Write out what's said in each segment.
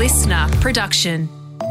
listener production.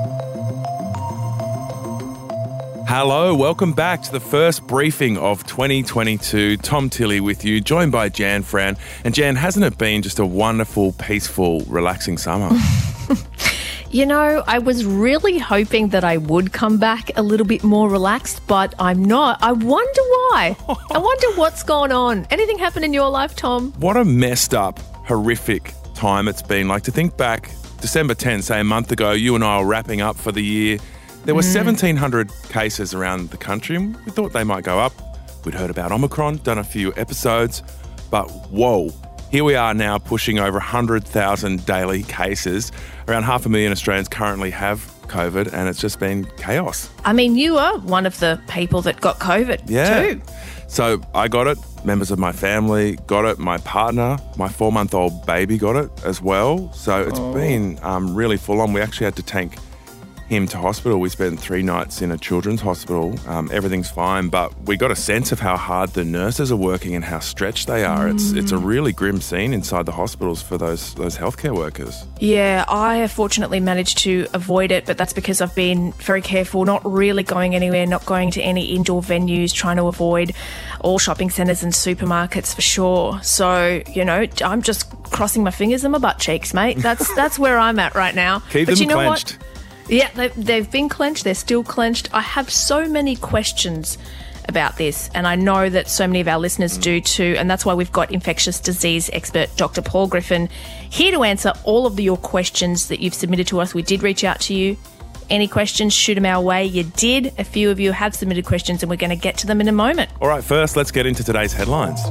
Hello, welcome back to the first briefing of 2022. Tom Tilley with you, joined by Jan Fran. And Jan, hasn't it been just a wonderful, peaceful, relaxing summer? You know, I was really hoping that I would come back a little bit more relaxed, but I'm not. I wonder why. I wonder what's gone on. Anything happen in your life, Tom? What a messed up, horrific time it's been. Like, to think back, December 10, say a month ago, you and I were wrapping up for the year. There were 1,700 cases around the country, and we thought they might go up. We'd heard about Omicron, done a few episodes, but whoa, here we are now pushing over 100,000 daily cases. Around 500,000 Australians currently have COVID, and it's just been chaos. I mean, you are one of the people that got COVID too. So I got it, members of my family got it, my partner, my 4-month-old baby got it as well. So it's been really full on. We actually had to take him to hospital. We spent 3 nights in a children's hospital. Everything's fine, but we got a sense of how hard the nurses are working and how stretched they are. It's a really grim scene inside the hospitals for those healthcare workers. Yeah, I have fortunately managed to avoid it, but that's because I've been very careful, not really going anywhere, not going to any indoor venues, trying to avoid all shopping centres and supermarkets for sure. So, you know, I'm just crossing my fingers and my butt cheeks, mate. That's where I'm at right now. Keep but them you know clenched. What? Yeah, they've been clenched. They're still clenched. I have so many questions about this, and I know that so many of our listeners do too, and that's why we've got infectious disease expert Dr. Paul Griffin here to answer all of your questions that you've submitted to us. We did reach out to you. Any questions, shoot them our way. You did. A few of you have submitted questions, and we're going to get to them in a moment. All right, first, let's get into today's headlines.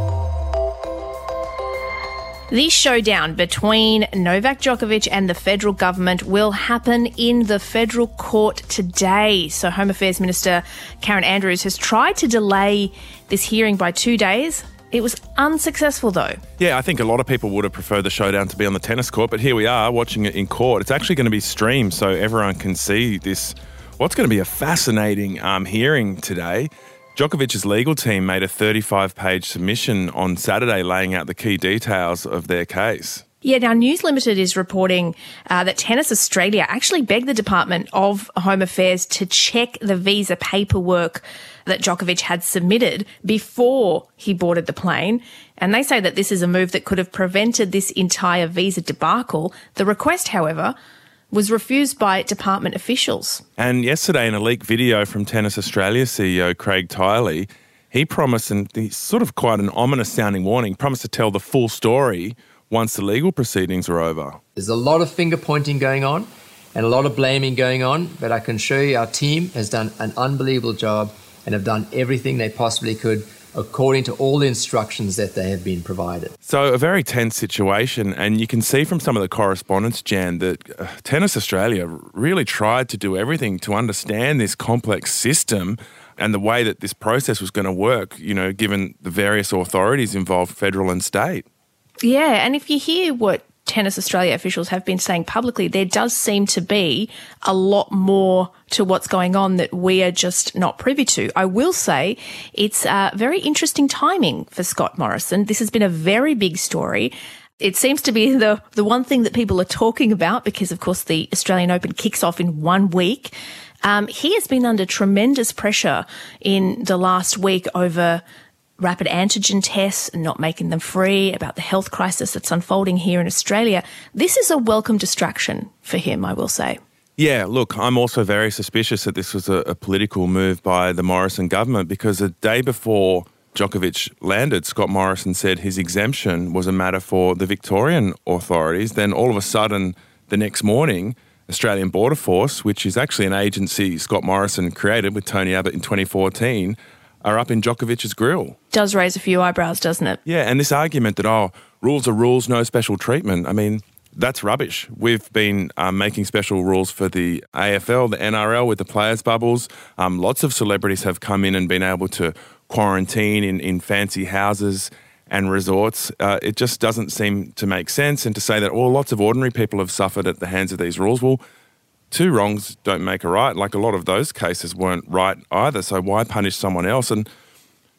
The showdown between Novak Djokovic and the federal government will happen in the federal court today. So Home Affairs Minister Karen Andrews has tried to delay this hearing by 2 days. It was unsuccessful, though. Yeah, I think a lot of people would have preferred the showdown to be on the tennis court, but here we are watching it in court. It's actually going to be streamed so everyone can see this. What's going to be a fascinating hearing today. Djokovic's legal team made a 35-page submission on Saturday laying out the key details of their case. Yeah, now News Limited is reporting that Tennis Australia actually begged the Department of Home Affairs to check the visa paperwork that Djokovic had submitted before he boarded the plane. And they say that this is a move that could have prevented this entire visa debacle. The request, however, was refused by department officials. And yesterday in a leaked video from Tennis Australia CEO Craig Tiley, he promised, and he's sort of quite an ominous sounding warning, promised to tell the full story once the legal proceedings are over. There's a lot of finger pointing going on and a lot of blaming going on, but I can assure you our team has done an unbelievable job and have done everything they possibly could according to all the instructions that they have been provided. So a very tense situation, and you can see from some of the correspondence, Jan, that Tennis Australia really tried to do everything to understand this complex system and the way that this process was going to work, you know, given the various authorities involved, federal and state. Yeah, and if you hear what Tennis Australia officials have been saying publicly, there does seem to be a lot more to what's going on that we are just not privy to. I will say it's very interesting timing for Scott Morrison. This has been a very big story. It seems to be the one thing that people are talking about because, of course, the Australian Open kicks off in 1 week. He has been under tremendous pressure in the last week over rapid antigen tests and not making them free, about the health crisis that's unfolding here in Australia. This is a welcome distraction for him, I will say. Yeah, look, I'm also very suspicious that this was a political move by the Morrison government because the day before Djokovic landed, Scott Morrison said his exemption was a matter for the Victorian authorities. Then all of a sudden, the next morning, Australian Border Force, which is actually an agency Scott Morrison created with Tony Abbott in 2014, are up in Djokovic's grill. Does raise a few eyebrows, doesn't it? Yeah, and this argument that, rules are rules, no special treatment, I mean, that's rubbish. We've been making special rules for the AFL, the NRL with the players' bubbles. Lots of celebrities have come in and been able to quarantine in fancy houses and resorts. It just doesn't seem to make sense. And to say that, lots of ordinary people have suffered at the hands of these rules, well, 2 wrongs don't make a right. Like a lot of those cases weren't right either. So why punish someone else? And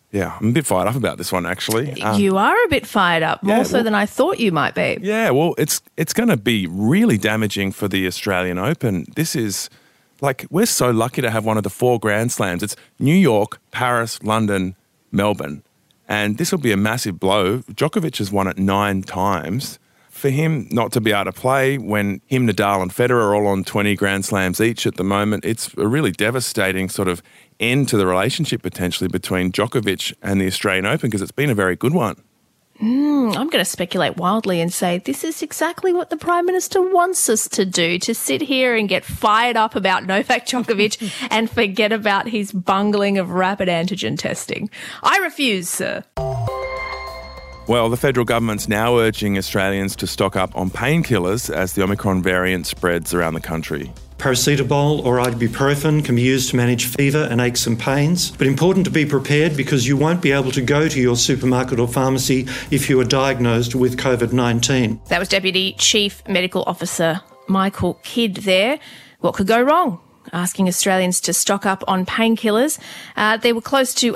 Yeah, I'm a bit fired up about this one, actually. You are a bit fired up, more so than I thought you might be. Yeah, well, it's going to be really damaging for the Australian Open. This is, we're so lucky to have one of the 4 Grand Slams. It's New York, Paris, London, Melbourne. And this will be a massive blow. Djokovic has won it 9 times. For him not to be able to play when him, Nadal and Federer are all on 20 Grand Slams each at the moment, it's a really devastating sort of end to the relationship potentially between Djokovic and the Australian Open, because it's been a very good one. I'm going to speculate wildly and say this is exactly what the Prime Minister wants us to do, to sit here and get fired up about Novak Djokovic and forget about his bungling of rapid antigen testing. I refuse, sir. Well, the federal government's now urging Australians to stock up on painkillers as the Omicron variant spreads around the country. Paracetamol or ibuprofen can be used to manage fever and aches and pains, but important to be prepared because you won't be able to go to your supermarket or pharmacy if you are diagnosed with COVID-19. That was Deputy Chief Medical Officer Michael Kidd there. What could go wrong? Asking Australians to stock up on painkillers. There were close to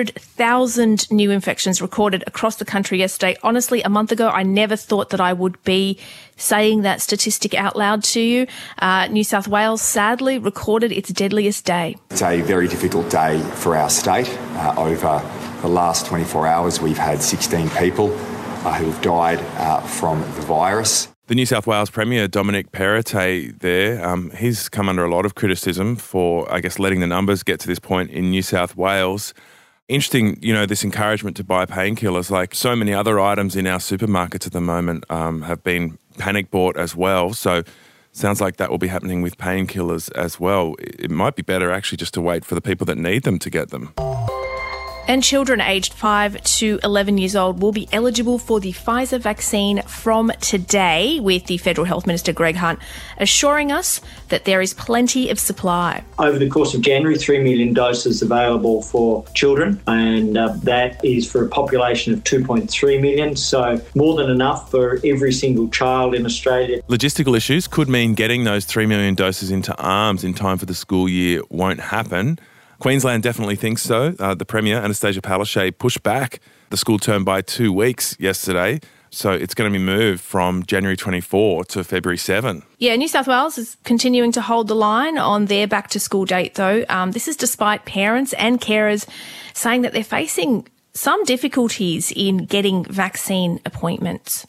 100,000 new infections recorded across the country yesterday. Honestly, a month ago, I never thought that I would be saying that statistic out loud to you. New South Wales sadly recorded its deadliest day. It's a very difficult day for our state. Over the last 24 hours, we've had 16 people who have died from the virus. The New South Wales Premier, Dominic Perrottet there, he's come under a lot of criticism for, letting the numbers get to this point in New South Wales. Interesting, this encouragement to buy painkillers, like so many other items in our supermarkets at the moment have been panic bought as well. So sounds like that will be happening with painkillers as well. It might be better actually just to wait for the people that need them to get them. And children aged 5 to 11 years old will be eligible for the Pfizer vaccine from today, with the Federal Health Minister Greg Hunt assuring us that there is plenty of supply. Over the course of January, 3 million doses available for children, and that is for a population of 2.3 million, so more than enough for every single child in Australia. Logistical issues could mean getting those 3 million doses into arms in time for the school year won't happen. Queensland definitely thinks so. The Premier, Anastasia Palaszczuk, pushed back the school term by 2 weeks yesterday. So it's going to be moved from January 24 to February 7. Yeah, New South Wales is continuing to hold the line on their back-to-school date, though. This is despite parents and carers saying that they're facing some difficulties in getting vaccine appointments.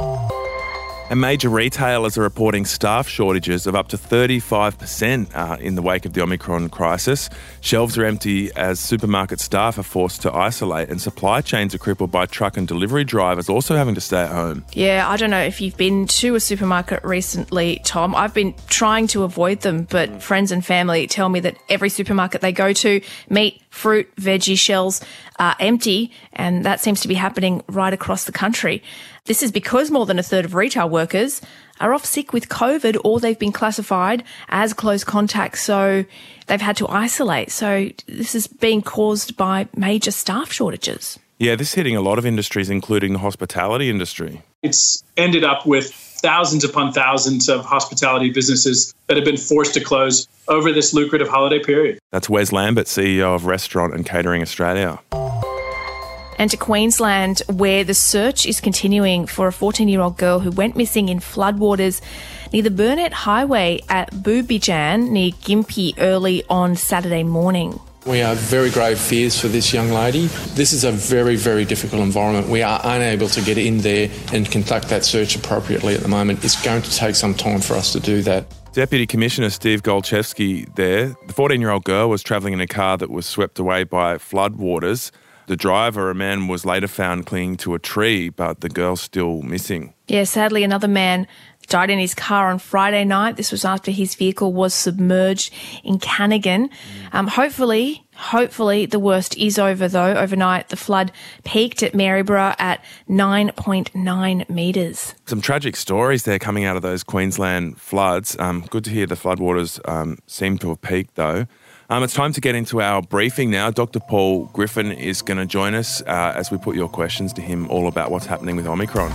And major retailers are reporting staff shortages of up to 35% in the wake of the Omicron crisis. Shelves are empty as supermarket staff are forced to isolate, and supply chains are crippled by truck and delivery drivers also having to stay at home. Yeah, I don't know if you've been to a supermarket recently, Tom. I've been trying to avoid them, but friends and family tell me that every supermarket they go to, meat, fruit, veggie shelves are empty, and that seems to be happening right across the country. This is because more than a third of retail workers are off sick with COVID, or they've been classified as close contacts, so they've had to isolate. So this is being caused by major staff shortages. Yeah, this is hitting a lot of industries, including the hospitality industry. It's ended up with thousands upon thousands of hospitality businesses that have been forced to close over this lucrative holiday period. That's Wes Lambert, CEO of Restaurant and Catering Australia. And to Queensland, where the search is continuing for a 14-year-old girl who went missing in floodwaters near the Burnett Highway at Boobijan near Gympie early on Saturday morning. We have very grave fears for this young lady. This is a very, very difficult environment. We are unable to get in there and conduct that search appropriately at the moment. It's going to take some time for us to do that. Deputy Commissioner Steve Golchevsky there. The 14-year-old girl was travelling in a car that was swept away by floodwaters. The driver, a man, was later found clinging to a tree, but the girl's still missing. Yeah, sadly, another man died in his car on Friday night. This was after his vehicle was submerged in Cannigan. Hopefully the worst is over, though. Overnight, the flood peaked at Maryborough at 9.9 metres. Some tragic stories there coming out of those Queensland floods. Good to hear the floodwaters seem to have peaked, though. It's time to get into our briefing now. Dr. Paul Griffin is going to join us as we put your questions to him all about what's happening with Omicron.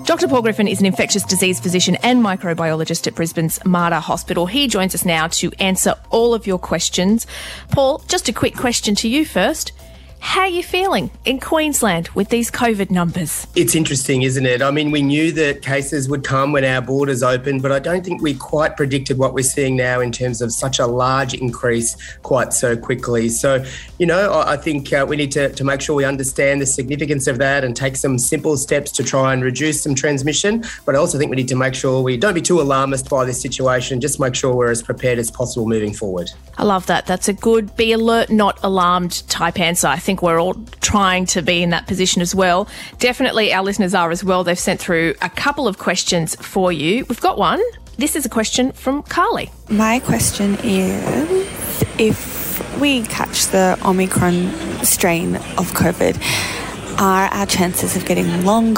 Dr. Paul Griffin is an infectious disease physician and microbiologist at Brisbane's Mater Hospital. He joins us now to answer all of your questions. Paul, just a quick question to you first. How are you feeling in Queensland with these COVID numbers? It's interesting, isn't it? I mean, we knew that cases would come when our borders opened, but I don't think we quite predicted what we're seeing now in terms of such a large increase quite so quickly. So, I think we need to make sure we understand the significance of that and take some simple steps to try and reduce some transmission. But I also think we need to make sure we don't be too alarmist by this situation, just make sure we're as prepared as possible moving forward. I love that. That's a good be alert, not alarmed type answer. I think we're all trying to be in that position as well. Definitely our listeners are as well. They've sent through a couple of questions for you. We've got one. This is a question from Carly. My question is, if we catch the Omicron strain of COVID, are our chances of getting long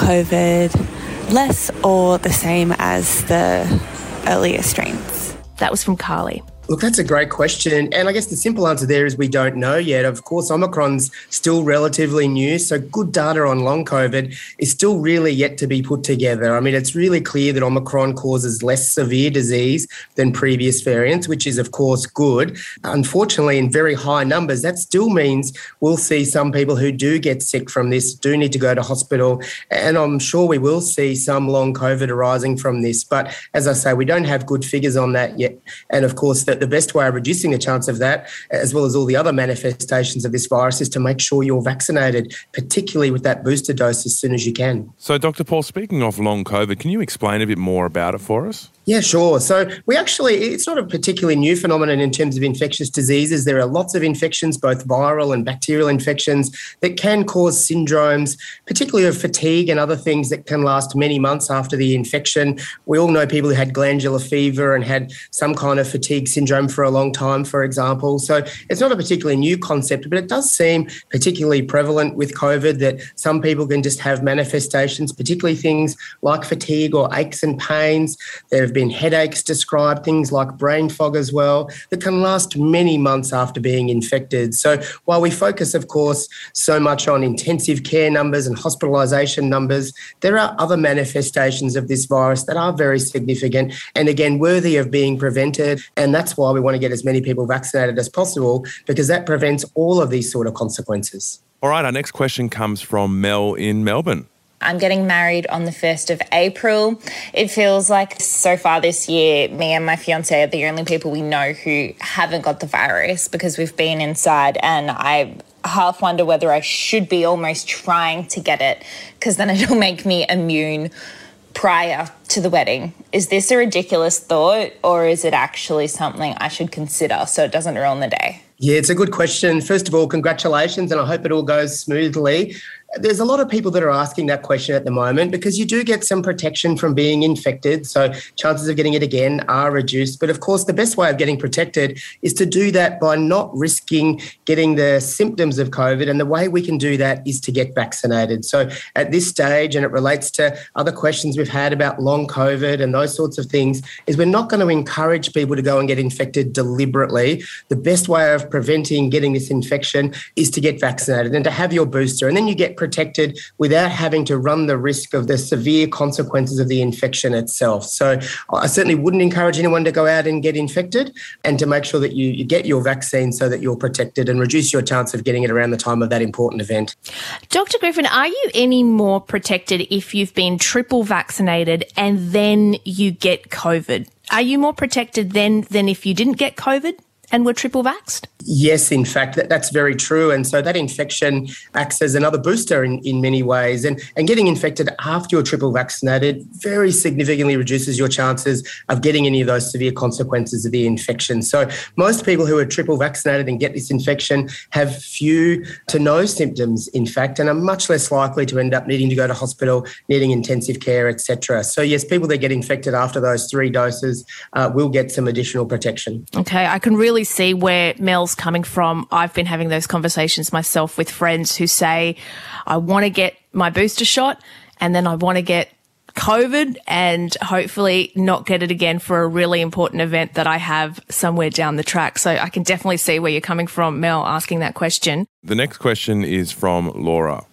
COVID less or the same as the earlier strains? That was from Carly. Look, that's a great question. And I guess the simple answer there is we don't know yet. Of course, Omicron's still relatively new, so good data on long COVID is still really yet to be put together. I mean, it's really clear that Omicron causes less severe disease than previous variants, which is, of course, good. Unfortunately, in very high numbers, that still means we'll see some people who do get sick from this, do need to go to hospital, and I'm sure we will see some long COVID arising from this. But as I say, we don't have good figures on that yet. And of course, the best way of reducing the chance of that, as well as all the other manifestations of this virus, is to make sure you're vaccinated, particularly with that booster dose as soon as you can. So, Dr. Paul, speaking of long COVID, can you explain a bit more about it for us? Yeah, sure. So it's not a particularly new phenomenon in terms of infectious diseases. There are lots of infections, both viral and bacterial infections, that can cause syndromes, particularly of fatigue and other things that can last many months after the infection. We all know people who had glandular fever and had some kind of fatigue syndrome for a long time, for example. So it's not a particularly new concept, but it does seem particularly prevalent with COVID that some people can just have manifestations, particularly things like fatigue or aches and pains. There have been headaches described, things like brain fog as well, that can last many months after being infected. So while we focus, of course, so much on intensive care numbers and hospitalisation numbers, there are other manifestations of this virus that are very significant and, again, worthy of being prevented. And that's why we want to get as many people vaccinated as possible, because that prevents all of these sort of consequences. All right, our next question comes from Mel in Melbourne. I'm getting married on the 1st of April. It feels like so far this year, me and my fiancé are the only people we know who haven't got the virus because we've been inside, and I half wonder whether I should be almost trying to get it because then it'll make me immune prior to the wedding. Is this a ridiculous thought, or is it actually something I should consider so it doesn't ruin the day? Yeah, it's a good question. First of all, congratulations, and I hope it all goes smoothly. There's a lot of people that are asking that question at the moment because you do get some protection from being infected, so chances of getting it again are reduced. But of course, the best way of getting protected is to do that by not risking getting the symptoms of COVID, and the way we can do that is to get vaccinated. So at this stage, and it relates to other questions we've had about long COVID and those sorts of things, is we're not going to encourage people to go and get infected deliberately. The best way of preventing getting this infection is to get vaccinated and to have your booster, and then you get protected without having to run the risk of the severe consequences of the infection itself. So I certainly wouldn't encourage anyone to go out and get infected, and to make sure that you get your vaccine so that you're protected and reduce your chance of getting it around the time of that important event. Dr. Griffin, are you any more protected if you've been triple vaccinated and then you get COVID? Are you more protected then than if you didn't get COVID and were triple vaxxed? Yes, in fact, that's very true. And so that infection acts as another booster in many ways. And getting infected after you're triple vaccinated very significantly reduces your chances of getting any of those severe consequences of the infection. So most people who are triple vaccinated and get this infection have few to no symptoms, in fact, and are much less likely to end up needing to go to hospital, needing intensive care, etc. So yes, people that get infected after those 3 doses will get some additional protection. Okay, I can really see where Mel's coming from. I've been having those conversations myself with friends who say, I want to get my booster shot and then I want to get COVID and hopefully not get it again for a really important event that I have somewhere down the track. So I can definitely see where you're coming from, Mel, asking that question. The next question is from Laura.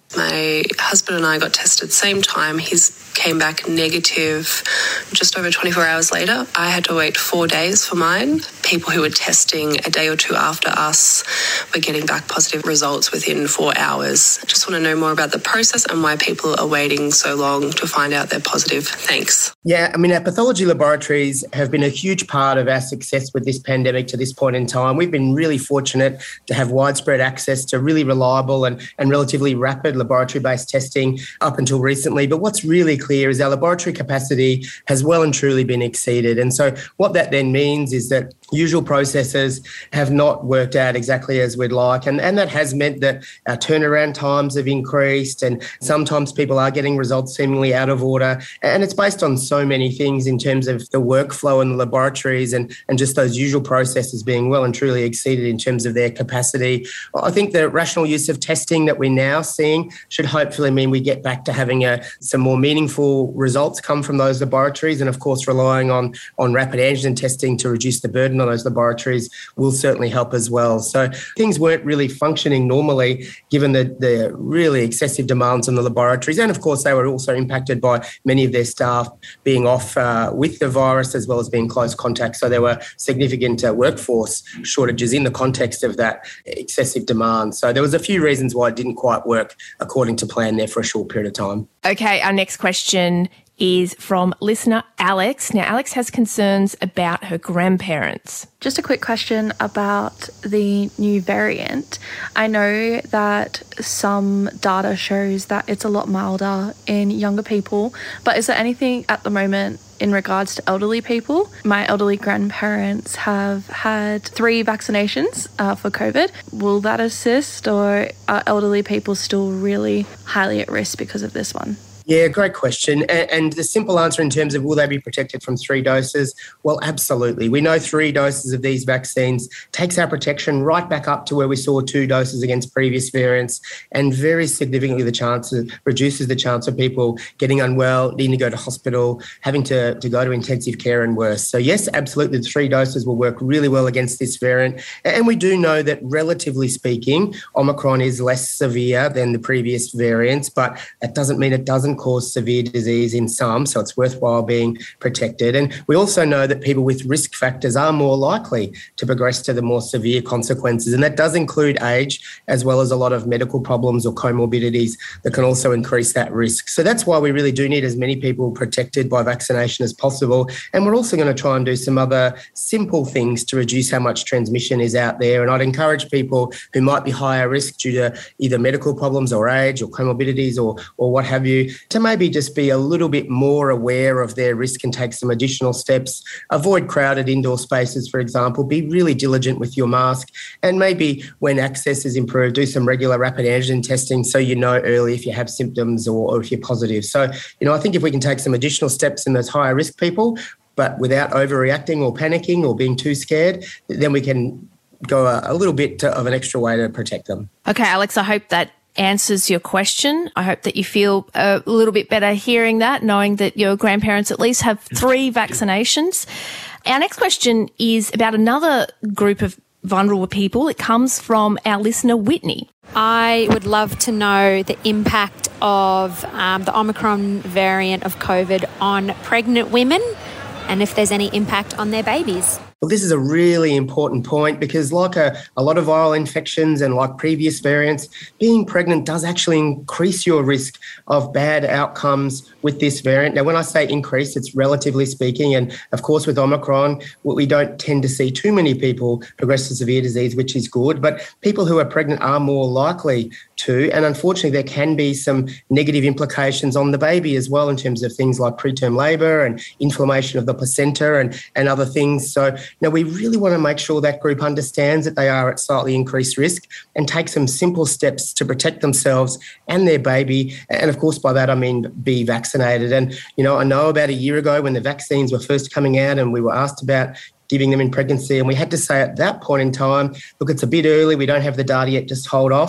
My husband and I got tested same time. His came back negative just over 24 hours later. I had to wait 4 days for mine. People who were testing a day or two after us were getting back positive results within 4 hours. I just want to know more about the process and why people are waiting so long to find out they're positive. Thanks. Yeah, I mean, our pathology laboratories have been a huge part of our success with this pandemic to this point in time. We've been really fortunate to have widespread access to really reliable and relatively rapid laboratory-based testing up until recently. But what's really clear is our laboratory capacity has well and truly been exceeded. And so what that then means is that usual processes have not worked out exactly as we'd like. And that has meant that our turnaround times have increased, and sometimes people are getting results seemingly out of order. And it's based on so many things in terms of the workflow in the laboratories and just those usual processes being well and truly exceeded in terms of their capacity. I think the rational use of testing that we're now seeing should hopefully mean we get back to having some more meaningful results come from those laboratories. And of course, relying on rapid antigen testing to reduce the burden on those laboratories will certainly help as well. So things weren't really functioning normally given the really excessive demands on the laboratories. And of course, they were also impacted by many of their staff being off with the virus as well as being close contact. So there were significant workforce shortages in the context of that excessive demand. So there was a few reasons why it didn't quite work according to plan there for a short period of time. Okay, our next question is from listener Alex. Now, Alex has concerns about her grandparents. Just a quick question about the new variant. I know that some data shows that it's a lot milder in younger people, but is there anything at the moment in regards to elderly people? My elderly grandparents have had 3 vaccinations for COVID. Will that assist, or are elderly people still really highly at risk because of this one? Yeah, great question. And the simple answer in terms of will they be protected from 3 doses? Well, absolutely. We know 3 doses of these vaccines takes our protection right back up to where we saw 2 doses against previous variants, and very significantly reduces the chance of people getting unwell, needing to go to hospital, having to go to intensive care and worse. So yes, absolutely, the 3 doses will work really well against this variant. And we do know that relatively speaking, Omicron is less severe than the previous variants, but that doesn't mean it doesn't cause severe disease in some, so it's worthwhile being protected. And we also know that people with risk factors are more likely to progress to the more severe consequences, and that does include age as well as a lot of medical problems or comorbidities that can also increase that risk. So that's why we really do need as many people protected by vaccination as possible. And we're also going to try and do some other simple things to reduce how much transmission is out there. And I'd encourage people who might be higher risk due to either medical problems or age or comorbidities or what have you, to maybe just be a little bit more aware of their risk and take some additional steps. Avoid crowded indoor spaces, for example. Be really diligent with your mask. And maybe when access is improved, do some regular rapid antigen testing so you know early if you have symptoms or if you're positive. So, I think if we can take some additional steps in those higher risk people, but without overreacting or panicking or being too scared, then we can go a little bit of an extra way to protect them. Okay, Alex, I hope that answers your question. I hope that you feel a little bit better hearing that, knowing that your grandparents at least have 3 vaccinations. Our next question is about another group of vulnerable people. It comes from our listener, Whitney. I would love to know the impact of the Omicron variant of COVID on pregnant women and if there's any impact on their babies. Well, this is a really important point because like a lot of viral infections and like previous variants, being pregnant does actually increase your risk of bad outcomes with this variant. Now, when I say increase, it's relatively speaking. And of course, with Omicron, we don't tend to see too many people progress to severe disease, which is good. But people who are pregnant are more likely to. And unfortunately, there can be some negative implications on the baby as well in terms of things like preterm labour and inflammation of the placenta and other things. So, we really want to make sure that group understands that they are at slightly increased risk and take some simple steps to protect themselves and their baby. And of course, by that, I mean be vaccinated. And, I know about a year ago when the vaccines were first coming out and we were asked about giving them in pregnancy, and we had to say at that point in time, look, it's a bit early, we don't have the data yet, just hold off.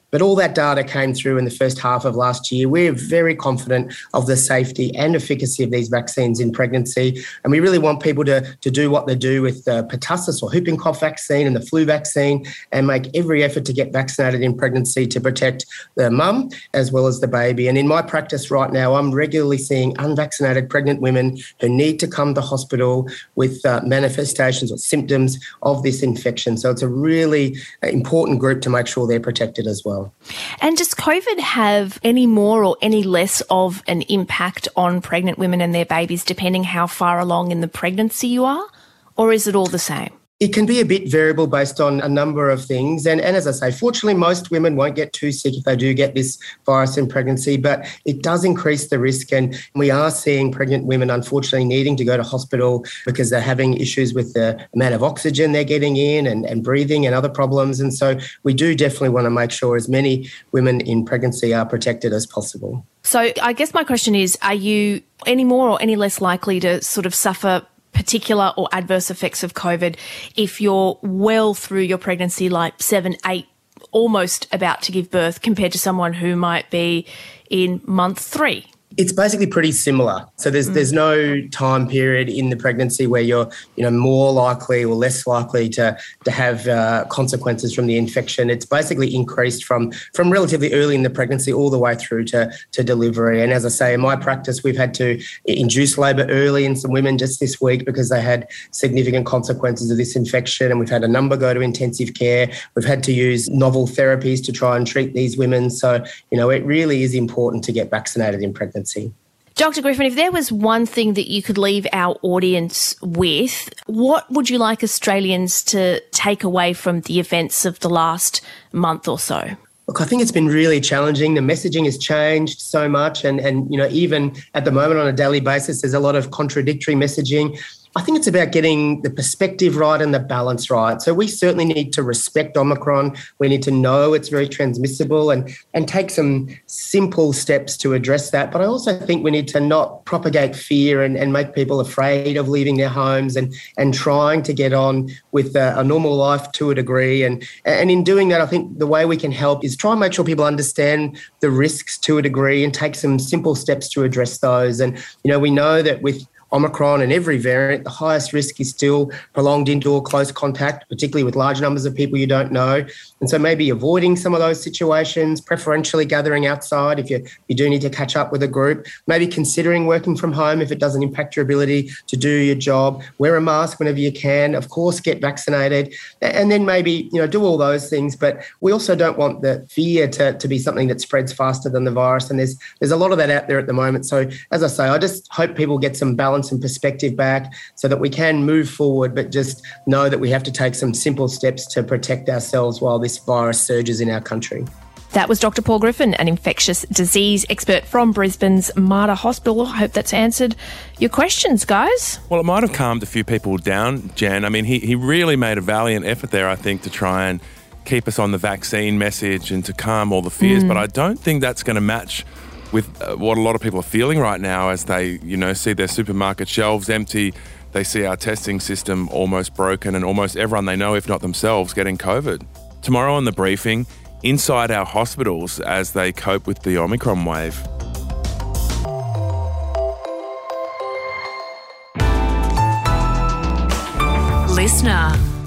But all that data came through in the first half of last year. We're very confident of the safety and efficacy of these vaccines in pregnancy. And we really want people to do what they do with the pertussis or whooping cough vaccine and the flu vaccine and make every effort to get vaccinated in pregnancy to protect the mum as well as the baby. And in my practice right now, I'm regularly seeing unvaccinated pregnant women who need to come to hospital with manifestations or symptoms of this infection. So it's a really important group to make sure they're protected as well. And does COVID have any more or any less of an impact on pregnant women and their babies depending how far along in the pregnancy you are? Or is it all the same? It can be a bit variable based on a number of things. And as I say, fortunately, most women won't get too sick if they do get this virus in pregnancy, but it does increase the risk. And we are seeing pregnant women, unfortunately, needing to go to hospital because they're having issues with the amount of oxygen they're getting in and breathing and other problems. And so we do definitely want to make sure as many women in pregnancy are protected as possible. So I guess my question is, are you any more or any less likely to sort of suffer particular or adverse effects of COVID if you're well through your pregnancy, like 7, 8, almost about to give birth, compared to someone who might be in month 3? It's basically pretty similar. So there's no time period in the pregnancy where you're more likely or less likely to have consequences from the infection. It's basically increased from relatively early in the pregnancy all the way through to delivery. And as I say, in my practice, we've had to induce labour early in some women just this week because they had significant consequences of this infection, and we've had a number go to intensive care. We've had to use novel therapies to try and treat these women. So, it really is important to get vaccinated in pregnancy. Dr. Griffin, if there was one thing that you could leave our audience with, what would you like Australians to take away from the events of the last month or so? Look, I think it's been really challenging. The messaging has changed so much and even at the moment on a daily basis, there's a lot of contradictory messaging. I think it's about getting the perspective right and the balance right. So we certainly need to respect Omicron. We need to know it's very transmissible and take some simple steps to address that. But I also think we need to not propagate fear and make people afraid of leaving their homes and trying to get on with a normal life to a degree. And in doing that, I think the way we can help is try and make sure people understand the risks to a degree and take some simple steps to address those. And, we know that with Omicron and every variant, the highest risk is still prolonged indoor close contact, particularly with large numbers of people you don't know. And so maybe avoiding some of those situations, preferentially gathering outside if you do need to catch up with a group, maybe considering working from home if it doesn't impact your ability to do your job, wear a mask whenever you can, of course, get vaccinated, and then maybe, do all those things. But we also don't want the fear to be something that spreads faster than the virus. And there's a lot of that out there at the moment. So as I say, I just hope people get some balance and perspective back so that we can move forward, but just know that we have to take some simple steps to protect ourselves while this virus surges in our country. That was Dr. Paul Griffin, an infectious disease expert from Brisbane's Mater Hospital. I hope that's answered your questions, guys. Well, it might have calmed a few people down, Jan. I mean, he really made a valiant effort there, I think, to try and keep us on the vaccine message and to calm all the fears. But I don't think that's going to match with what a lot of people are feeling right now as they, see their supermarket shelves empty. They see our testing system almost broken and almost everyone they know, if not themselves, getting COVID. Tomorrow on The Briefing, inside our hospitals as they cope with the Omicron wave. Listener.